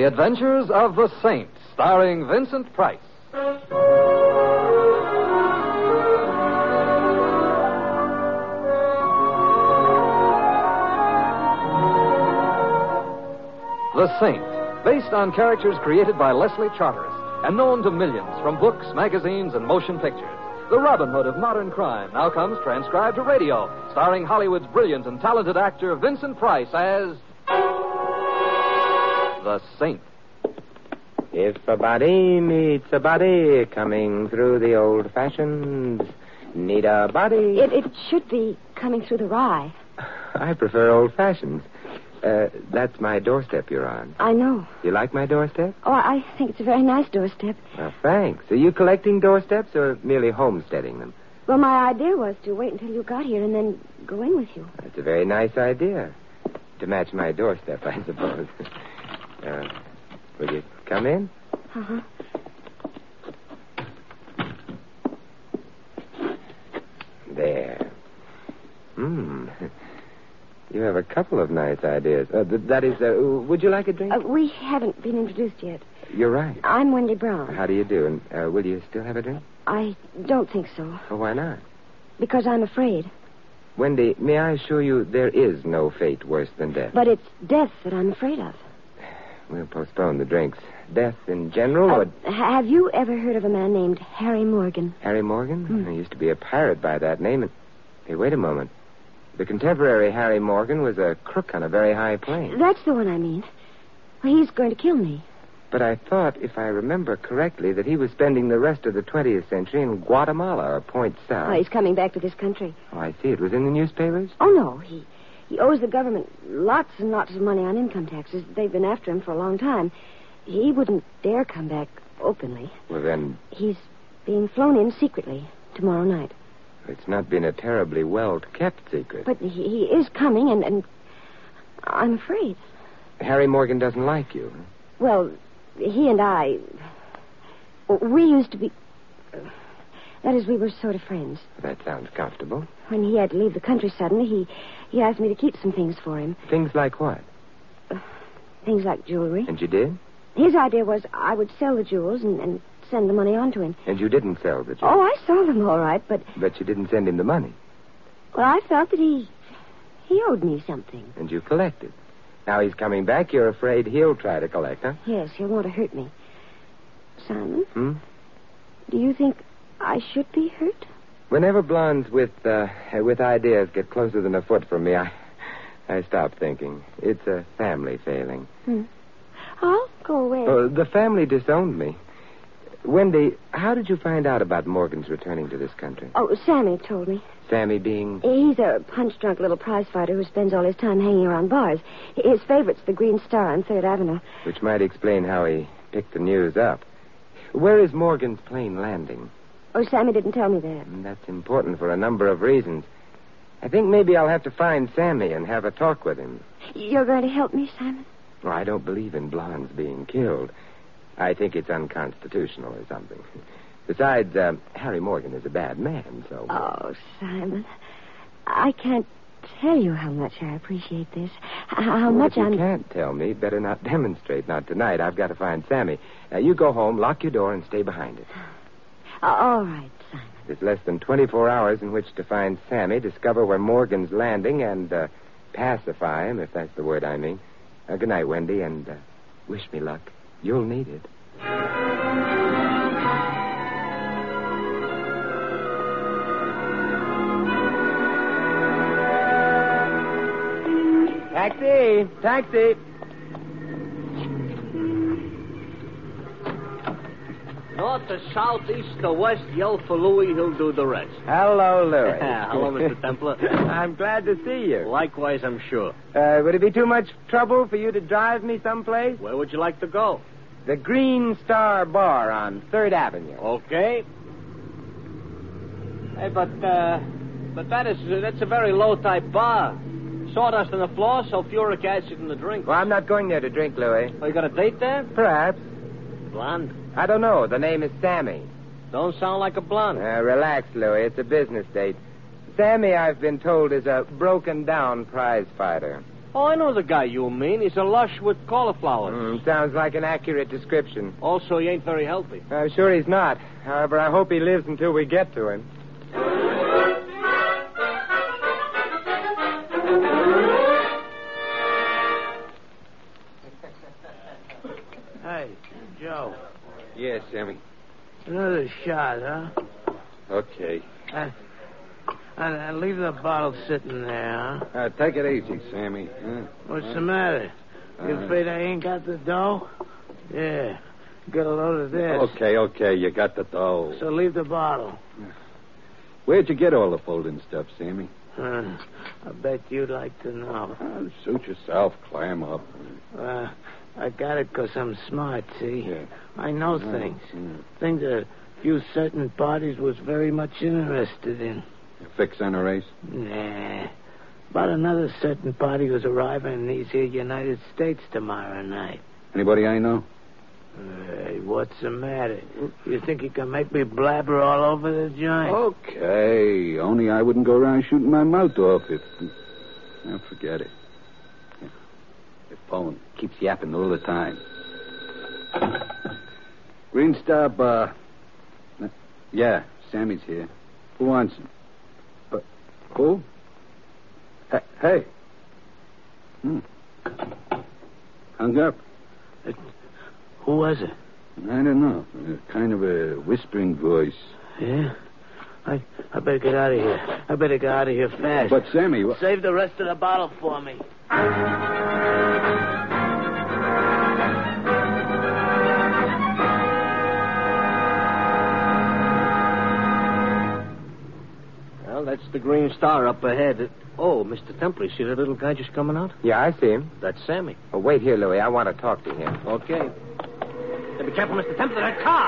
The Adventures of the Saint, starring Vincent Price. The Saint, based on characters created by Leslie Charteris and known to millions from books, magazines, and motion pictures. The Robin Hood of modern crime now comes transcribed to radio, starring Hollywood's brilliant and talented actor Vincent Price as the Saint. If a body meets a body coming through the old-fashioned, need a body... It should be coming through the rye. I prefer old-fashioned. That's my doorstep you're on. I know. You like my doorstep? Oh, I think it's a very nice doorstep. Well, thanks. Are you collecting doorsteps or merely homesteading them? Well, my idea was to wait until you got here and then go in with you. That's a very nice idea. To match my doorstep, I suppose. Will you come in? Uh-huh. There. You have a couple of nice ideas. Would you like a drink? We haven't been introduced yet. You're right. I'm Wendy Brown. How do you do? And will you still have a drink? I don't think so. Oh, why not? Because I'm afraid. Wendy, may I assure you there is no fate worse than death? But it's death that I'm afraid of. We'll postpone the drinks. Death in general, or... Have you ever heard of a man named Harry Morgan? Harry Morgan? There used to be a pirate by that name. And... Hey, wait a moment. The contemporary Harry Morgan was a crook on a very high plane. That's the one I mean. Well, he's going to kill me. But I thought, if I remember correctly, that he was spending the rest of the 20th century in Guatemala or Point South. Oh, he's coming back to this country. Oh, I see. It was in the newspapers? Oh, no. He owes the government lots and lots of money on income taxes. They've been after him for a long time. He wouldn't dare come back openly. Well, then... He's being flown in secretly tomorrow night. It's not been a terribly well-kept secret. But he is coming, and I'm afraid. Harry Morgan doesn't like you. Well, he and I... We used to be... That is, we were sort of friends. That sounds comfortable. When he had to leave the country suddenly, he asked me to keep some things for him. Things like what? Things like jewelry. And you did? His idea was I would sell the jewels and send the money on to him. And you didn't sell the jewels? Oh, I sold them all right, but... But you didn't send him the money? Well, I felt that he owed me something. And you collected. Now he's coming back. You're afraid he'll try to collect, huh? Yes, he'll want to hurt me. Simon? Do you think I should be hurt? Whenever blondes with ideas get closer than a foot from me, I stop thinking. It's a family failing. I'll go away. The family disowned me. Wendy, how did you find out about Morgan's returning to this country? Oh, Sammy told me. Sammy being... He's a punch-drunk little prize fighter who spends all his time hanging around bars. His favorite's the Green Star on 3rd Avenue. Which might explain how he picked the news up. Where is Morgan's plane landing? Oh, Sammy didn't tell me that. That's important for a number of reasons. I think maybe I'll have to find Sammy and have a talk with him. You're going to help me, Simon? Well, I don't believe in blondes being killed. I think it's unconstitutional or something. Besides, Harry Morgan is a bad man, so... Oh, Simon, I can't tell you how much I appreciate this. How much if you can't tell me, better not demonstrate. Not tonight. I've got to find Sammy. Now, you go home, lock your door, and stay behind it. All right, Simon. There's less than 24 hours in which to find Sammy, discover where Morgan's landing, and pacify him, if that's the word I mean. Good night, Wendy, and wish me luck. You'll need it. Taxi! Taxi! North to south, east to west, yell for Louis, he'll do the rest. Hello, Louis. Hello, Mr. Templar. I'm glad to see you. Likewise, I'm sure. Would it be too much trouble for you to drive me someplace? Where would you like to go? The Green Star Bar on 3rd Avenue. Okay. Hey, but that's a very low-type bar. Sawdust on the floor, sulfuric acid in the drink. Well, I'm not going there to drink, Louis. Oh, you got a date there? Perhaps. Blonde? I don't know. The name is Sammy. Don't sound like a blonde. Relax, Louis. It's a business date. Sammy, I've been told, is a broken-down prize fighter. Oh, I know the guy you mean. He's a lush with cauliflowers. Sounds like an accurate description. Also, he ain't very healthy. I'm sure he's not. However, I hope he lives until we get to him. Hey, Joe. Yes, Sammy. Another shot, huh? Okay. And leave the bottle sitting there, huh? Take it easy, Sammy. What's the matter? You afraid I ain't got the dough? Yeah. Get a load of this. Okay. You got the dough. So leave the bottle. Where'd you get all the folding stuff, Sammy? I bet you'd like to know. Suit yourself. Clam up. I got it 'cause I'm smart, see? Yeah. I know things. Things that a few certain parties was very much interested in. You fix on a race? Nah. About another certain party who's arriving in these here United States tomorrow night. Anybody I know? Hey, what's the matter? You think you can make me blabber all over the joint? Okay. Only I wouldn't go around shooting my mouth off if... Now, forget it. The phone keeps yapping all the time. Green Star Bar. Yeah, Sammy's here. Who wants him? Who? Hey. Hung up. Who was it? I don't know. Kind of a whispering voice. Yeah? I better get out of here. I better get out of here fast. But, Sammy... Save the rest of the bottle for me. Well, that's the Green Star up ahead. Oh, Mr. Templer, you see that little guy just coming out? Yeah, I see him. That's Sammy. Oh, wait here, Louie. I want to talk to him. Okay. Hey, be careful, Mr. Templer, that car!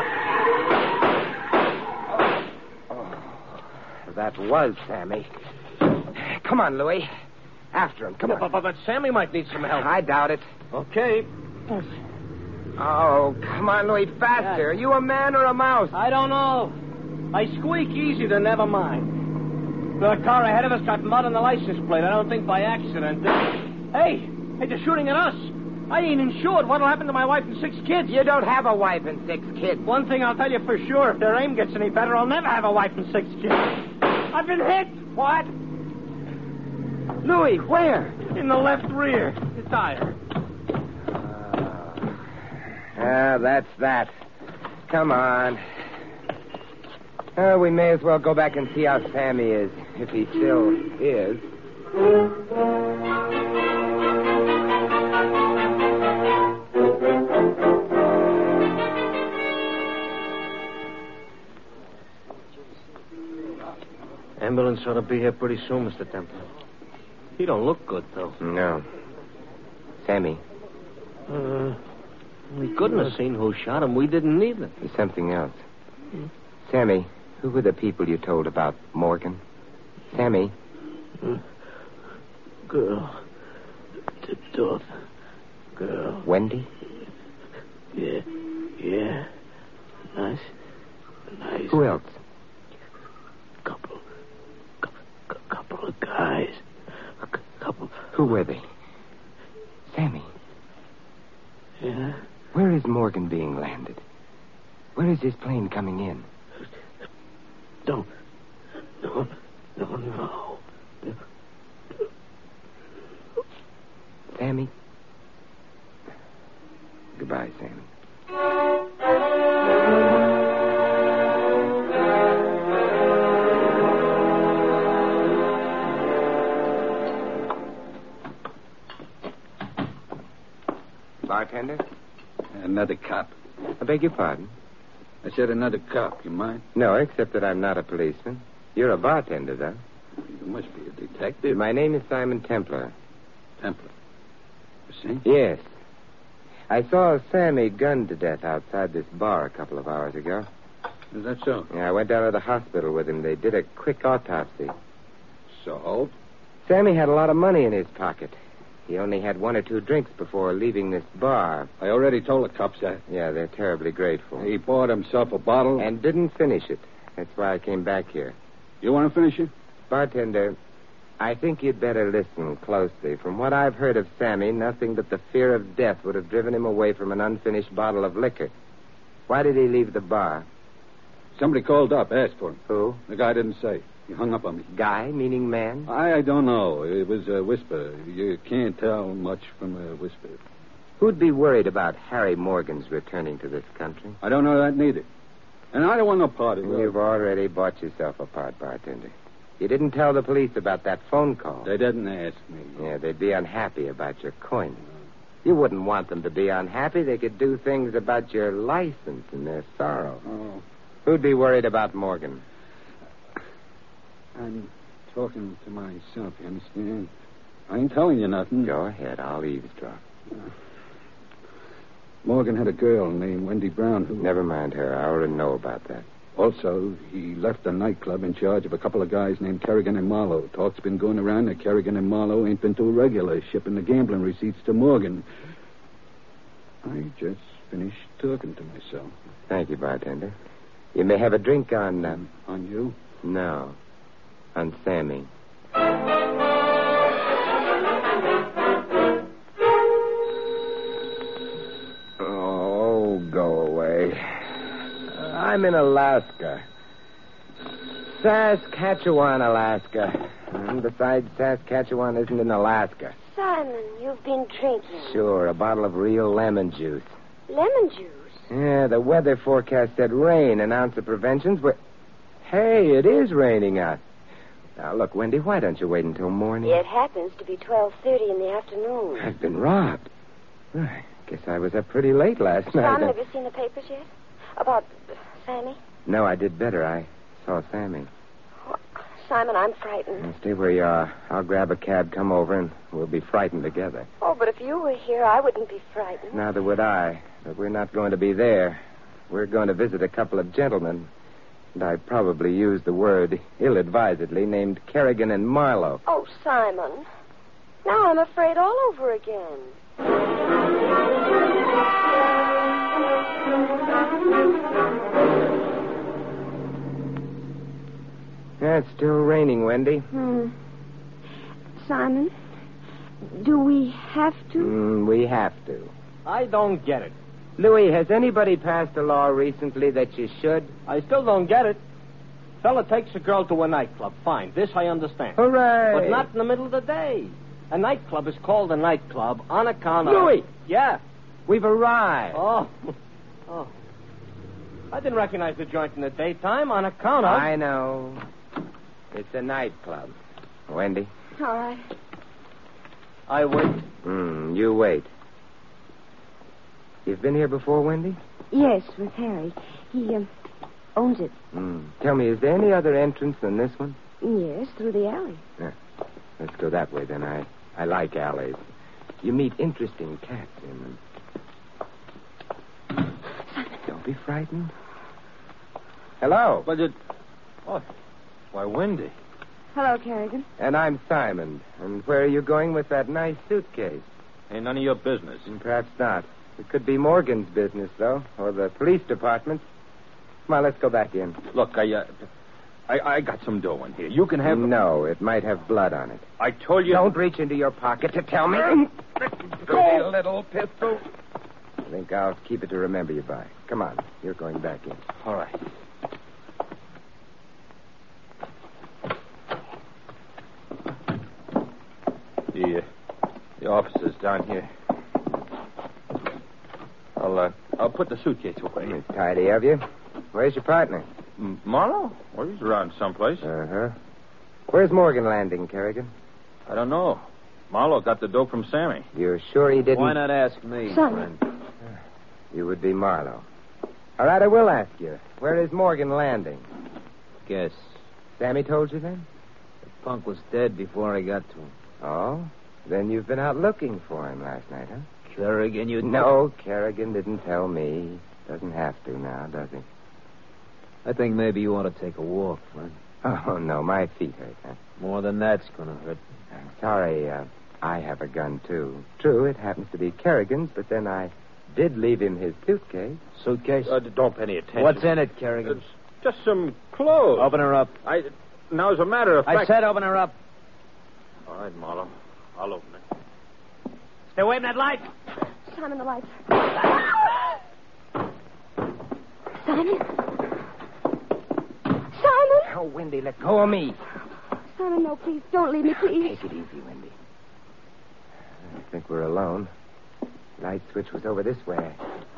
That was Sammy. Come on, Louie. After him. Come on. But Sammy might need some help. I doubt it. Okay. Oh, come on, Louie. Faster. Are you a man or a mouse? I don't know. I squeak easy, then never mind. The car ahead of us got mud on the license plate. I don't think by accident. Hey, they're shooting at us. I ain't insured. What'll happen to my wife and 6 kids? You don't have a wife and 6 kids. One thing I'll tell you for sure. If their aim gets any better, I'll never have a wife and 6 kids. I've been hit. What? Louie, where? In the left rear. The tire. That's that. Come on. We may as well go back and see how Sammy is, if he still is. Ambulance ought to be here pretty soon, Mr. Templer. He don't look good, though. No. Sammy. We couldn't have seen who shot him. We didn't either. There's something else. Sammy, who were the people you told about Morgan? Sammy? Girl. Tipped off. Girl. Wendy? Yeah. Nice. Who else? Couple of guys. Couple. Who were they? Sammy. Yeah? Where is Morgan being landed? Where is his plane coming in? No. Sammy? Goodbye, Sammy. Bartender? Another cop. I beg your pardon? I said another cop. You mind? No, except that I'm not a policeman. You're a bartender, though. You must be a detective. My name is Simon Templer. Templer. You see? Yes. I saw Sammy gunned to death outside this bar a couple of hours ago. Is that so? Yeah, I went down to the hospital with him. They did a quick autopsy. So? Sammy had a lot of money in his pocket. He only had 1 or 2 drinks before leaving this bar. I already told the cops that. Yeah, they're terribly grateful. He bought himself a bottle. And didn't finish it. That's why I came back here. You want to finish it? Bartender, I think you'd better listen closely. From what I've heard of Sammy, nothing but the fear of death would have driven him away from an unfinished bottle of liquor. Why did he leave the bar? Somebody called up, asked for him. Who? The guy didn't say. He hung up on me. Guy, meaning man? I don't know. It was a whisper. You can't tell much from a whisper. Who'd be worried about Harry Morgan's returning to this country? I don't know that neither. And I don't want no part of it. You've already bought yourself a part, bartender. You didn't tell the police about that phone call. They didn't ask me. Yeah, they'd be unhappy about your coin. You wouldn't want them to be unhappy. They could do things about your license and their sorrow. Oh. Who'd be worried about Morgan? I'm talking to myself, you understand? I ain't telling you nothing. Go ahead. I'll eavesdrop. Morgan had a girl named Wendy Brown who... Never mind her. I already know about that. Also, he left the nightclub in charge of a couple of guys named Kerrigan and Marlowe. Talk's been going around that Kerrigan and Marlowe ain't been too regular, shipping the gambling receipts to Morgan. I just finished talking to myself. Thank you, bartender. You may have a drink on... On you? No. On Sammy. Oh, go away. I'm in Alaska. Saskatchewan, Alaska. And besides, Saskatchewan isn't in Alaska. Simon, you've been drinking. Sure, a bottle of real lemon juice. Lemon juice? Yeah, the weather forecast said rain. An ounce of preventions were... Hey, it is raining out. Now, look, Wendy, why don't you wait until morning? It happens to be 12:30 in the afternoon. I've been robbed. I guess I was up pretty late last night. Simon, have you seen the papers yet? About Sammy? No, I did better. I saw Sammy. Oh, Simon, I'm frightened. Now, stay where you are. I'll grab a cab, come over, and we'll be frightened together. Oh, but if you were here, I wouldn't be frightened. Neither would I. But we're not going to be there. We're going to visit a couple of gentlemen. And I probably used the word ill-advisedly, named Kerrigan and Marlowe. Oh, Simon. Now I'm afraid all over again. Yeah, it's still raining, Wendy. Simon, do we have to? We have to. I don't get it. Louis, has anybody passed a law recently that you should? I still don't get it. Fella takes a girl to a nightclub. Fine. This I understand. Hooray! But not in the middle of the day. A nightclub is called a nightclub on account of... Louis! Yeah. We've arrived. Oh. I didn't recognize the joint in the daytime on account of... I know. It's a nightclub. Wendy? All right. I wait. You wait. You've been here before, Wendy? Yes, with Harry. He owns it. Tell me, is there any other entrance than this one? Yes, through the alley. Yeah. Let's go that way, then. I like alleys. You meet interesting cats in them. Don't be frightened. Hello. But it... Oh, why, Wendy. Hello, Kerrigan. And I'm Simon. And where are you going with that nice suitcase? Ain't none of your business. Perhaps not. It could be Morgan's business, though, or the police department. Come on, let's go back in. Look, I got some dough in here. You can have... No, it might have blood on it. I told you... Don't reach into your pocket to tell me. Go, little pistol. I think I'll keep it to remember you by. Come on, you're going back in. All right. The officer's down here. I'll put the suitcase away. It's tidy of you. Where's your partner? Marlowe? Well, he's around someplace. Uh-huh. Where's Morgan landing, Kerrigan? I don't know. Marlowe got the dope from Sammy. You're sure he didn't... Why not ask me, Simon. friend? You would be Marlowe. All right, I will ask you. Where is Morgan landing? Guess. Sammy told you then? The punk was dead before I got to him. Oh? Then you've been out looking for him last night, huh? Kerrigan, you... No, Kerrigan didn't tell me. Doesn't have to now, does he? I think maybe you ought to take a walk, friend. Oh, no, my feet hurt, huh? More than that's going to hurt. I'm sorry, I have a gun, too. True, it happens to be Kerrigan's, but then I did leave him his suitcase. Suitcase? Don't pay any attention. What's in it, Kerrigan? Just some clothes. Open her up. Now, as a matter of fact... I said open her up. All right, Marlowe. I'll open it. Stay away from that light. Simon, the lights. Simon? Simon? Oh, Wendy, let go of me. Simon, no, please. Don't leave me, please. Take it easy, Wendy. I think we're alone. Light switch was over this way.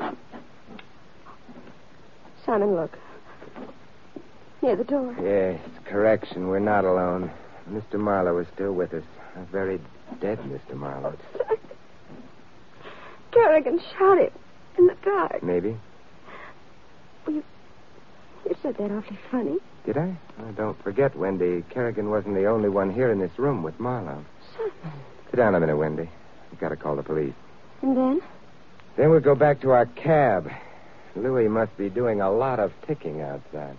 Simon, look. Near the door. Yes, correction. We're not alone. Mr. Marlowe is still with us. A very dead Mr. Marlowe. Kerrigan shot him in the dark. Maybe. Well, you said that awfully funny. Did I? Oh, don't forget, Wendy, Kerrigan wasn't the only one here in this room with Marlowe. Simon. Sit down a minute, Wendy. We've got to call the police. And then? Then we'll go back to our cab. Louis must be doing a lot of ticking outside.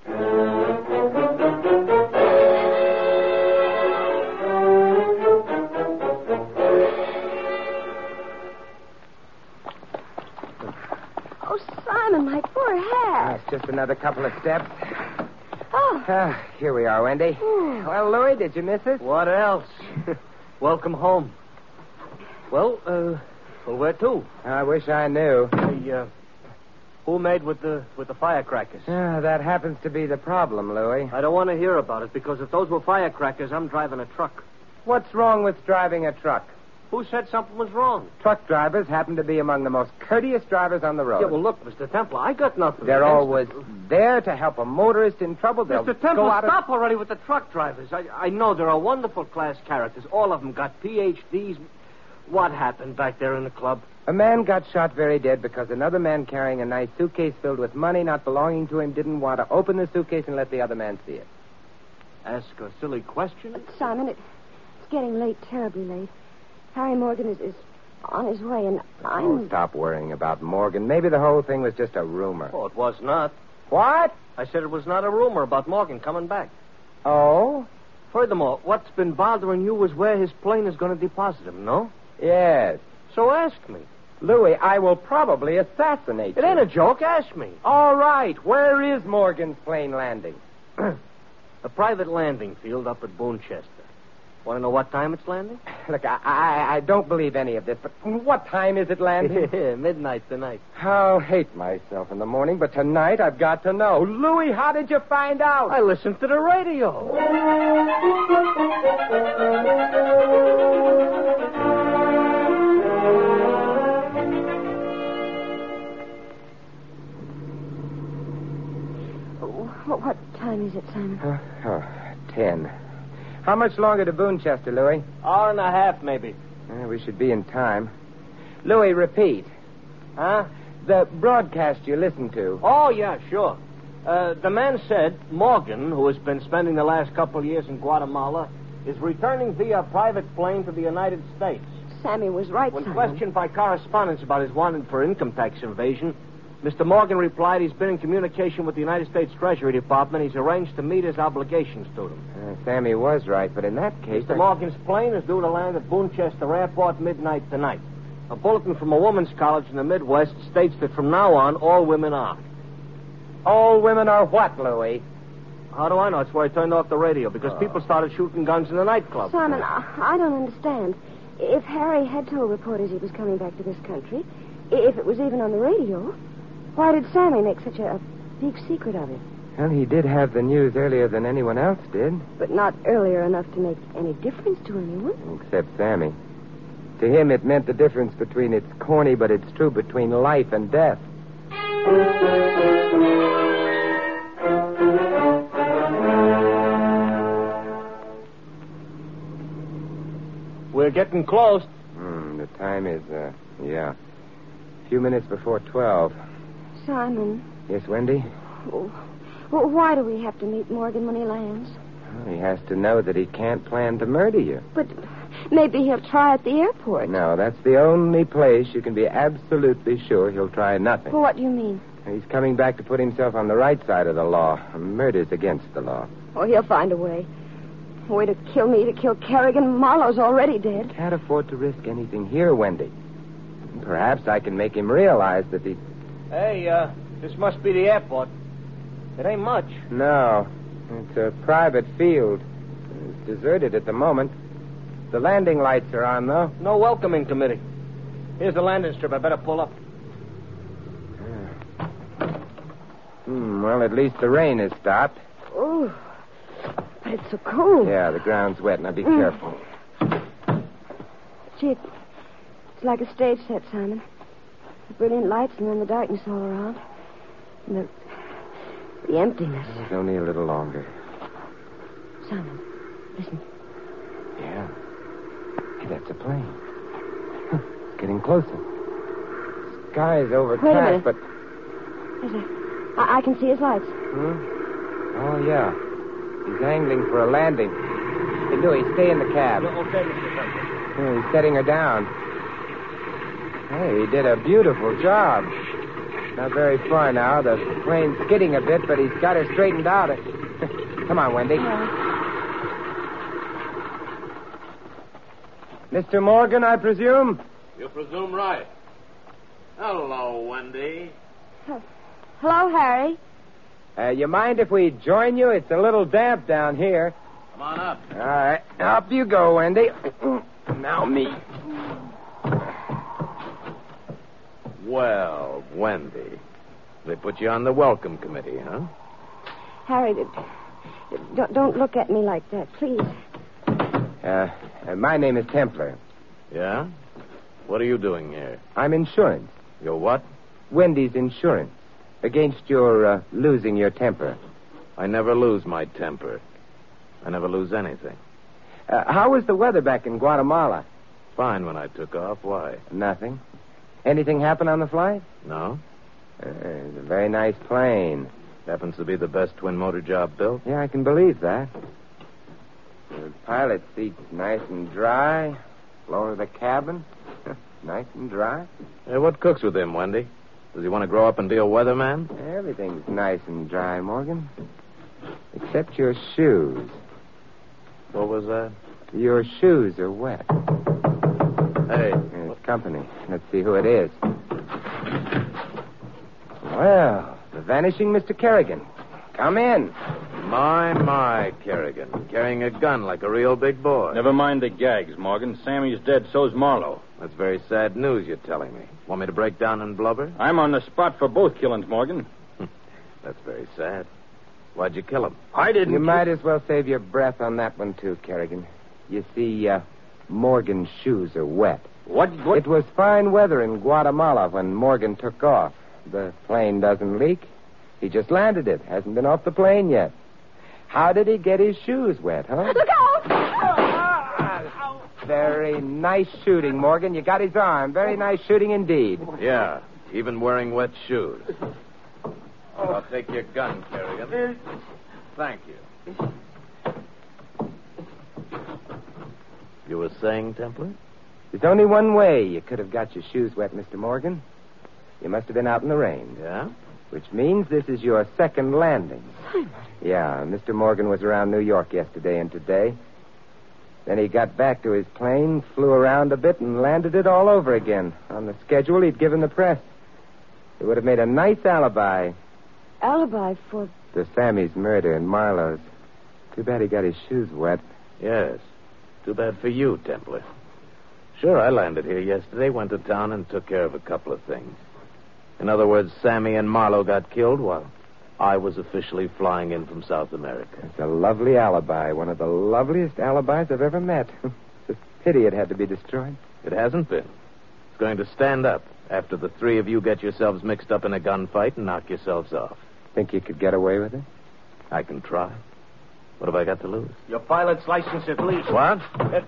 Oh, Simon, my poor hat. It's just another couple of steps. Oh. Here we are, Wendy. Well, Louis, did you miss us? What else? Welcome home. Well, where to? I wish I knew. Hey, who made with the firecrackers? That happens to be the problem, Louis. I don't want to hear about it, because if those were firecrackers, I'm driving a truck. What's wrong with driving a truck? Who said something was wrong? Truck drivers happen to be among the most courteous drivers on the road. Yeah, well, look, Mr. Templar, I got nothing. They're against always there to help a motorist in trouble. They'll Mr. go Templar, out stop already with the truck drivers. I know there are wonderful class characters. All of them got PhDs. What happened back there in the club? A man got shot very dead because another man carrying a nice suitcase filled with money not belonging to him didn't want to open the suitcase and let the other man see it. Ask a silly question? Simon, it's getting late, terribly late. Harry Morgan is on his way, and Oh, stop worrying about Morgan. Maybe the whole thing was just a rumor. Oh, it was not. What? I said it was not a rumor about Morgan coming back. Oh? Furthermore, what's been bothering you is where his plane is going to deposit him, no? Yes. So ask me. Louis, I will probably assassinate you. It ain't a joke. Ask me. All right. Where is Morgan's plane landing? A private landing field up at Boonchester. Want to know what time it's landing? Look, I don't believe any of this, but what time is it landing? Midnight tonight. I'll hate myself in the morning, but tonight I've got to know. Louis, how did you find out? I listened to the radio. What time is it, Simon? 10. How much longer to Boonchester, Louis? Hour and a half, maybe. We should be in time. Louis, repeat. Huh? The broadcast you listened to. Oh, yeah, sure. The man said Morgan, who has been spending the last couple of years in Guatemala, is returning via private plane to the United States. Sammy was right, When Simon. questioned by correspondents about his wanted for income tax evasion, Mr. Morgan replied he's been in communication with the United States Treasury Department. He's arranged to meet his obligations to them. Sammy was right, but in that case... Mr. Morgan's plane is due to land at Boonchester Airport midnight tonight. A bulletin from a women's college in the Midwest states that from now on, all women are. All women are what, Louis? How do I know? It's where I turned off the radio, because people started shooting guns in the nightclub. Simon, I don't understand. If Harry had told reporters he was coming back to this country, if it was even on the radio, why did Sammy make such a big secret of it? Well, he did have the news earlier than anyone else did. But not earlier enough to make any difference to anyone. Except Sammy. To him, it meant the difference between it's corny, but it's true, between life and death. We're getting close. The time is, a few minutes before 12. Simon. Yes, Wendy? Well, why do we have to meet Morgan when he lands? Well, he has to know that he can't plan to murder you. But maybe he'll try at the airport. No, that's the only place you can be absolutely sure he'll try nothing. Well, what do you mean? He's coming back to put himself on the right side of the law. Murder's against the law. Oh, he'll find a way. A way to kill me, to kill Kerrigan. Marlowe's already dead. Can't afford to risk anything here, Wendy. Perhaps I can make him realize that he... Hey, this must be the airport. It ain't much. No. It's a private field. It's deserted at the moment. The landing lights are on, though. No welcoming committee. Here's the landing strip. I better pull up. Well, at least the rain has stopped. Oh, but it's so cold. Yeah, the ground's wet. Now be careful. Gee, it's like a stage set, Simon. The brilliant lights and then the darkness all around. And the emptiness. It's only a little longer. Simon, listen. Yeah. Hey, that's a plane. It's getting closer. Sky's overcast, Wait a minute. but... I can see his lights. Oh, yeah. He's angling for a landing. Hey, Louis, stay in the cab. Okay, Mr. Temple. Yeah, he's setting her down. Hey, he did a beautiful job. Not very far now. The plane's skidding a bit, but he's got her straightened out. Come on, Wendy. Mr. Morgan, I presume? You presume right. Hello, Wendy. Hello, Harry. You mind if we join you? It's a little damp down here. Come on up. All right. Up you go, Wendy. Now me. Well, Wendy, they put you on the welcome committee, huh? Harry, don't look at me like that, please. My name is Templar. Yeah? What are you doing here? I'm insurance. You're what? Wendy's insurance. Against your losing your temper. I never lose my temper. I never lose anything. How was the weather back in Guatemala? Fine when I took off. Why? Nothing. Anything happen on the flight? No? It's a very nice plane. Happens to be the best twin-motor job built. Yeah, I can believe that. The pilot seat's nice and dry. Floor of the cabin, nice and dry. Hey, what cooks with him, Wendy? Does he want to grow up and be a weatherman? Everything's nice and dry, Morgan. Except your shoes. What was that? Your shoes are wet. Hey. There's company. Let's see who it is. Well, the vanishing Mr. Kerrigan. Come in. My, Kerrigan. Carrying a gun like a real big boy. Never mind the gags, Morgan. Sammy's dead, so's Marlowe. That's very sad news you're telling me. Want me to break down and blubber? I'm on the spot for both killings, Morgan. That's very sad. Why'd you kill him? I didn't. You might as well save your breath on that one, too, Kerrigan. You see, Morgan's shoes are wet. What? It was fine weather in Guatemala when Morgan took off. The plane doesn't leak. He just landed it. Hasn't been off the plane yet. How did he get his shoes wet, huh? Look out! Very nice shooting, Morgan. You got his arm. Very nice shooting indeed. Yeah, even wearing wet shoes. I'll take your gun, Kerrigan. Thank you. You were saying, Templar? There's only one way you could have got your shoes wet, Mr. Morgan. You must have been out in the rain. Yeah? Which means this is your second landing. Yeah, Mr. Morgan was around New York yesterday and today. Then he got back to his plane, flew around a bit, and landed it all over again on the schedule he'd given the press. It would have made a nice alibi. Alibi for... For Sammy's murder and Marlowe's. Too bad he got his shoes wet. Yes. Too bad for you, Templar. Sure, I landed here yesterday, went to town, and took care of a couple of things. In other words, Sammy and Marlowe got killed while I was officially flying in from South America. It's a lovely alibi. One of the loveliest alibis I've ever met. It's a pity it had to be destroyed. It hasn't been. It's going to stand up after the three of you get yourselves mixed up in a gunfight and knock yourselves off. Think you could get away with it? I can try. What have I got to lose? Your pilot's license at least. What?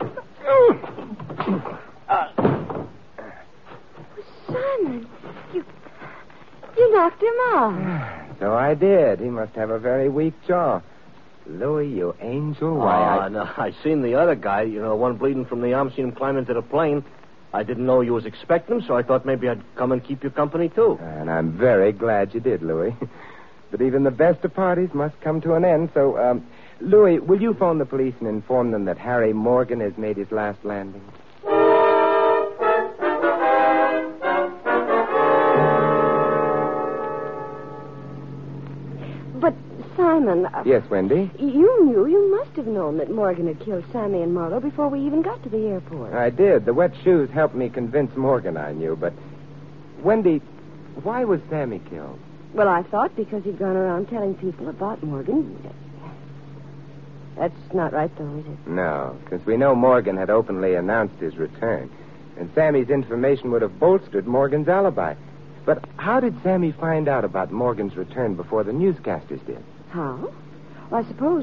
Simon, you knocked him off. So I did. He must have a very weak jaw. Louis, you angel. Why, No, I seen the other guy, the one bleeding from the arm, seen him climb into the plane. I didn't know you was expecting him, so I thought maybe I'd come and keep you company, too. And I'm very glad you did, Louis. But even the best of parties must come to an end, so, Louis, will you phone the police and inform them that Harry Morgan has made his last landing? But, Simon... Simon. Yes, Wendy? You must have known that Morgan had killed Sammy and Marlowe before we even got to the airport. I did. The wet shoes helped me convince Morgan I knew, but... Wendy, why was Sammy killed? Well, I thought because he'd gone around telling people about Morgan. That's not right, though, is it? No, because we know Morgan had openly announced his return, and Sammy's information would have bolstered Morgan's alibi. But how did Sammy find out about Morgan's return before the newscasters did? How? Well, I suppose...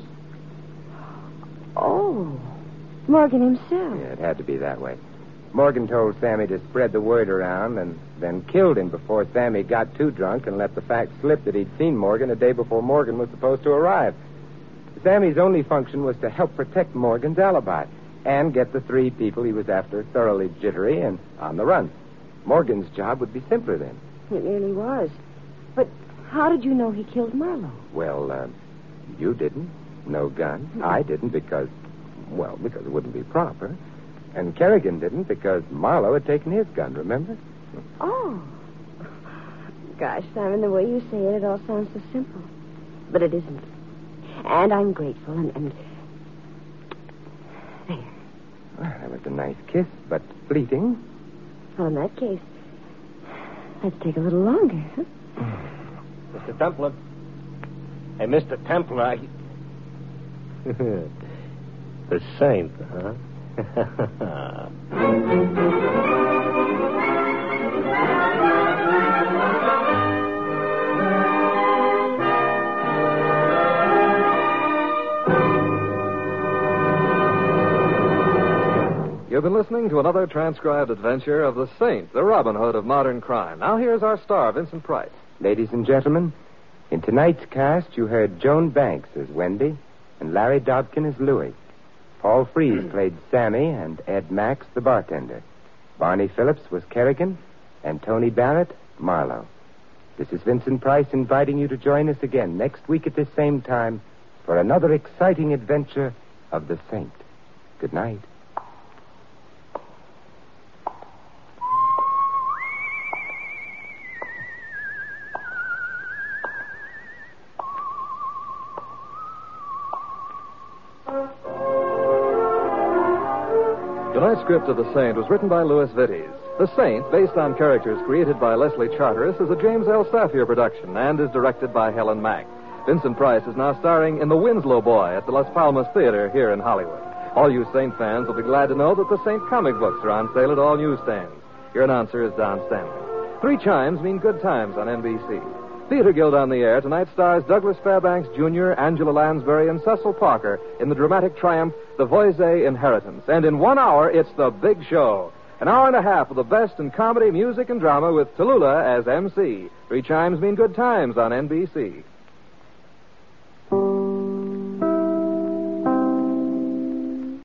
Oh, Morgan himself. Yeah, it had to be that way. Morgan told Sammy to spread the word around and then killed him before Sammy got too drunk and let the fact slip that he'd seen Morgan a day before Morgan was supposed to arrive. Sammy's only function was to help protect Morgan's alibi and get the three people he was after thoroughly jittery and on the run. Morgan's job would be simpler then. It really was. But how did you know he killed Marlowe? Well, you didn't. No gun. I didn't because it wouldn't be proper. And Kerrigan didn't because Marlowe had taken his gun, remember? Oh. Gosh, Simon, the way you say it all sounds so simple. But it isn't. And I'm grateful, and... There. Well, that was a nice kiss, but fleeting. Well, in that case, let's take a little longer, huh? Mr. Templar. Hey, Mr. Templar, The Saint, huh? You've been listening to another transcribed adventure of the Saint, the Robin Hood of modern crime. Now here's our star, Vincent Price. Ladies and gentlemen, in tonight's cast, you heard Joan Banks as Wendy and Larry Dobkin as Louis. Paul Frees played Sammy and Ed Max, the bartender. Barney Phillips was Kerrigan, and Tony Barrett, Marlowe. This is Vincent Price inviting you to join us again next week at this same time for another exciting adventure of the Saint. Good night. Tonight's script of The Saint was written by Louis Vittes. The Saint, based on characters created by Leslie Charteris, is a James L. Safier production and is directed by Helen Mack. Vincent Price is now starring in The Winslow Boy at the Las Palmas Theater here in Hollywood. All you Saint fans will be glad to know that the Saint comic books are on sale at all newsstands. Your announcer is Don Stanley. 3 chimes mean good times on NBC. Theater Guild on the Air tonight stars Douglas Fairbanks Jr., Angela Lansbury, and Cecil Parker in the dramatic triumph, The Voisey Inheritance. And in 1 hour, it's The Big Show. An hour and a half of the best in comedy, music, and drama with Tallulah as MC. 3 chimes mean good times on NBC.